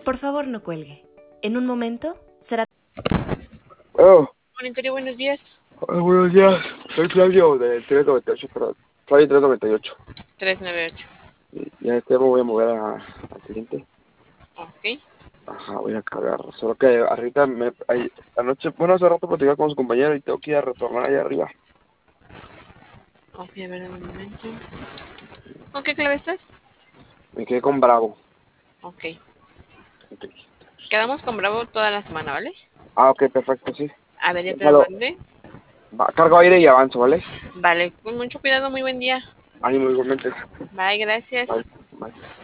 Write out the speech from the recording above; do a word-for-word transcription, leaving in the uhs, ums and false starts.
Por favor, no cuelgue. En un momento será... Oh, Monitorio, buenos días. hola, buenos días. Soy Claudio del tres noventa y ocho, perdón. Flavio tres noventa y ocho. trescientos noventa y ocho. Y ya este me voy a mover a- al cliente. Ok. Ajá, voy a cargar. Solo que ahorita me... Ahí, anoche, bueno, hace rato platicaba con su compañero y tengo que ir a retornar allá arriba. Ok, a ver, un momento. ¿Con qué clave estás? Me quedé con Bravo. Ok. Quedamos con Bravo toda la semana, ¿vale? Ah, ok, perfecto, sí. A ver, ya te lo Déjalo. mandé. Va, cargo aire y avanzo, ¿vale? Vale, con mucho cuidado, muy buen día. Ánimo igualmente. Bye, gracias. Bye. Bye.